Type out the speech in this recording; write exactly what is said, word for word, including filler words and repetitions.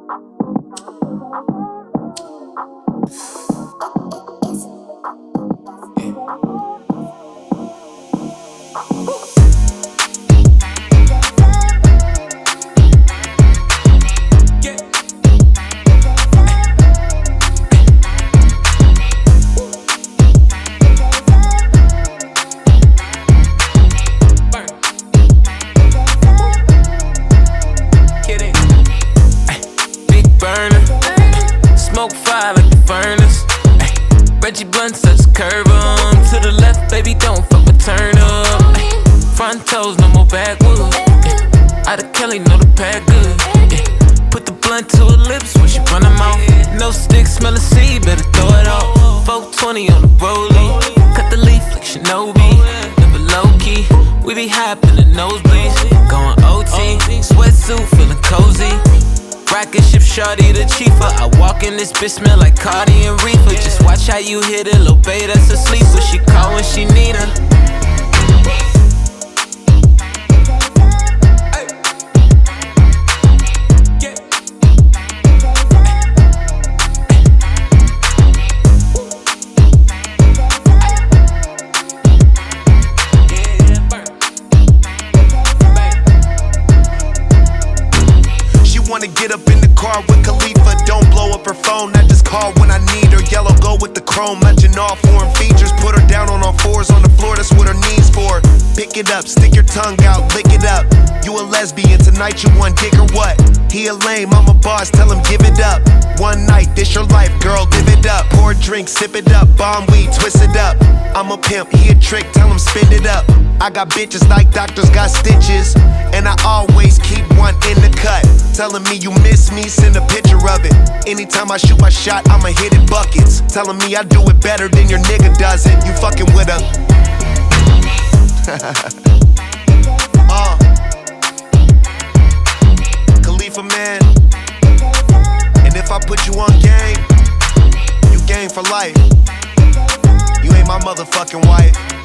Smoke fire like the furnace. Ay, Reggie Blunt such a curve on. To the left, baby, don't fuck with turn up. Ay, front toes, no more backwoods. Out of Kelly, know the pack good. Ay, put the blunt to her lips when she run her mouth. No stick, smell the seed, better throw it off. four twenty on the rollie. Cut the leaf like Shinobi. Never low key, we be high up in the nosebleeds. Going O T, sweatsuit, feeling cozy. Rocket ship shorty the chifa. I walk in this bitch smell like Cardi and Reefer. Just watch how you hit it, lil' bae that's a sleeper. She call when she need her. Wanna get up in the car with Khalifa. Don't blow up her phone, I just call when I need her. Yellow go with the chrome, matching all foreign features. Put her down on all fours on the floor, that's what her knees for. Pick it up, stick your tongue out, lick it up. You a lesbian, tonight you want dick or what? He a lame, I'm a boss, tell him give it up. One night, this your life, girl, live it up. Pour a drink, sip it up, bomb weed, twist it up. I'm a pimp, he a trick, tell him spend it up. I got bitches like doctors got stitches, and I always keep one in the cut. Telling me you miss me, send a picture of it. Anytime I shoot my shot, I'ma hit it buckets. Telling me I do it better than your nigga does it. You fucking with her. uh. Khalifa, man. And if I put you on game, you game for life. You ain't my motherfucking wife.